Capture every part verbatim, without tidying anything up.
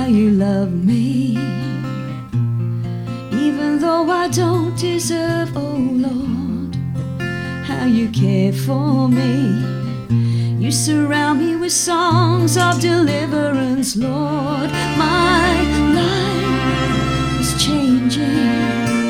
you love me, even though I don't deserve. Oh Lord, how you care for me. You surround me with songs of deliverance, Lord. My life is changing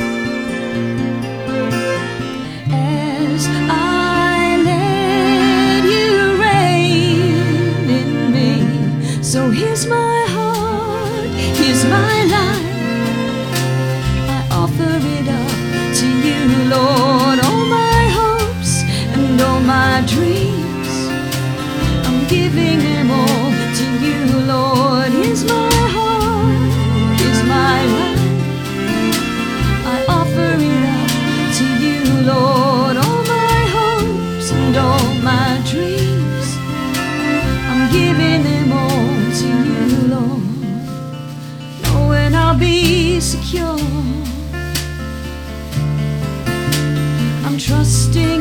as I let you reign in me. So here's my heart, here's my life, I offer it up to you, Lord. All my hopes and all my dreams, I'm giving them all to you, Lord. Here's my heart, here's my life, I offer it up to you, Lord. All my hopes and all my dreams, I'm giving them all to you, Lord. Knowing I'll be secure, I'm trusting